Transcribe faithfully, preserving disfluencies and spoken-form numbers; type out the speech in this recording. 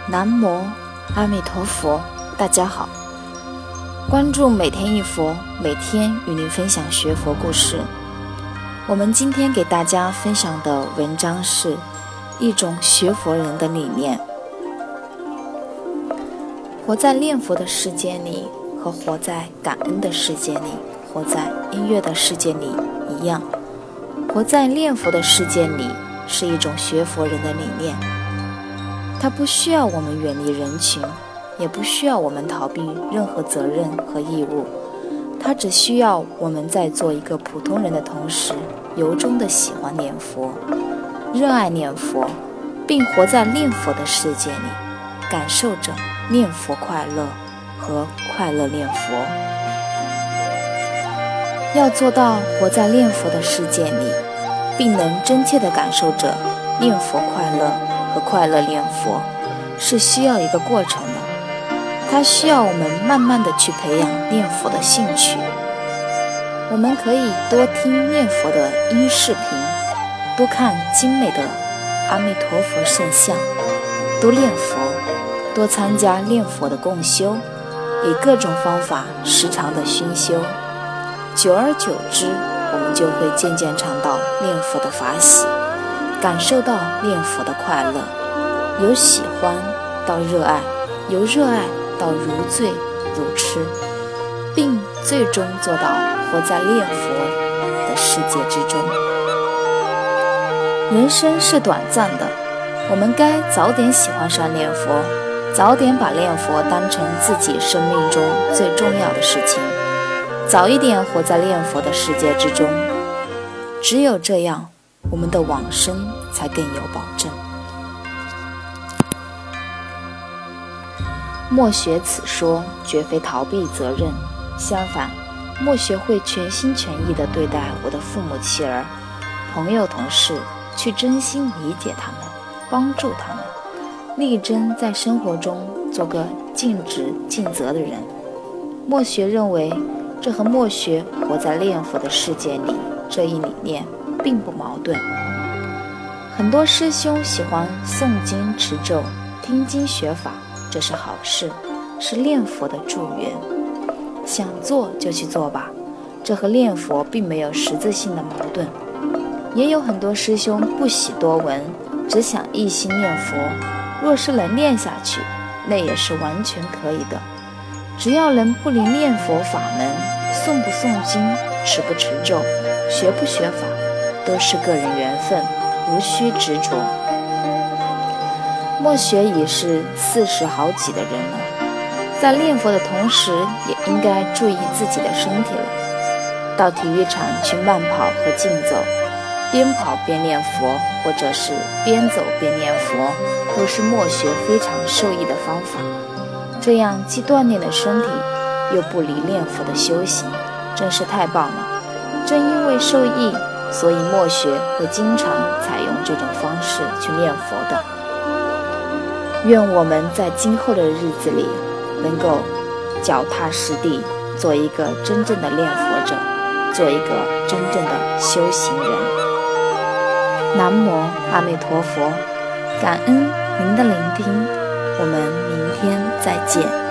南无阿弥陀佛。大家好，关注每天一佛，每天与您分享学佛故事。我们今天给大家分享的文章是一种学佛人的理念。活在念佛的世界里和活在感恩的世界里，活在音乐的世界里一样。活在念佛的世界里是一种学佛人的理念，它不需要我们远离人群，也不需要我们逃避任何责任和义务，它只需要我们在做一个普通人的同时，由衷的喜欢念佛，热爱念佛，并活在念佛的世界里，感受着念佛快乐和快乐念佛。要做到活在念佛的世界里，并能真切地感受着念佛快乐和快乐念佛，是需要一个过程的。它需要我们慢慢地去培养念佛的兴趣。我们可以多听念佛的音视频，多看精美的阿弥陀佛圣像，多念佛，多参加念佛的共修，以各种方法时常的熏修。久而久之，我们就会渐渐尝到念佛的法喜，感受到念佛的快乐，由喜欢到热爱，由热爱到如醉如痴，并最终做到活在念佛的世界之中。人生是短暂的，我们该早点喜欢上念佛，早点把念佛当成自己生命中最重要的事情，早一点活在念佛的世界之中。只有这样，我们的往生才更有保证。莫学此说，绝非逃避责任，相反，莫学会全心全意地对待我的父母妻儿、朋友同事，去真心理解他们，帮助他们，力争在生活中做个尽职尽责的人。莫学认为，这和莫学活在念佛的世界里这一理念并不矛盾。很多师兄喜欢诵经持咒、听经学法，这是好事，是念佛的助缘。想做就去做吧，这和念佛并没有实质性的矛盾。也有很多师兄不喜多闻，只想一心念佛，若是能念下去，那也是完全可以的。只要能不离念佛法门，诵不诵经，持不持咒，学不学法，都是个人缘分，无需执着。莫学已是四十好几的人了，在念佛的同时，也应该注意自己的身体了。到体育场去慢跑和竞走，边跑边念佛，或者是边走边念佛，都是莫学非常受益的方法。这样既锻炼了身体，又不离念佛的修行，真是太棒了。正因为受益，所以莫学会经常采用这种方式去念佛的。愿我们在今后的日子里，能够脚踏实地，做一个真正的念佛者，做一个真正的修行人。南无阿弥陀佛，感恩您的聆听，我们明天再见。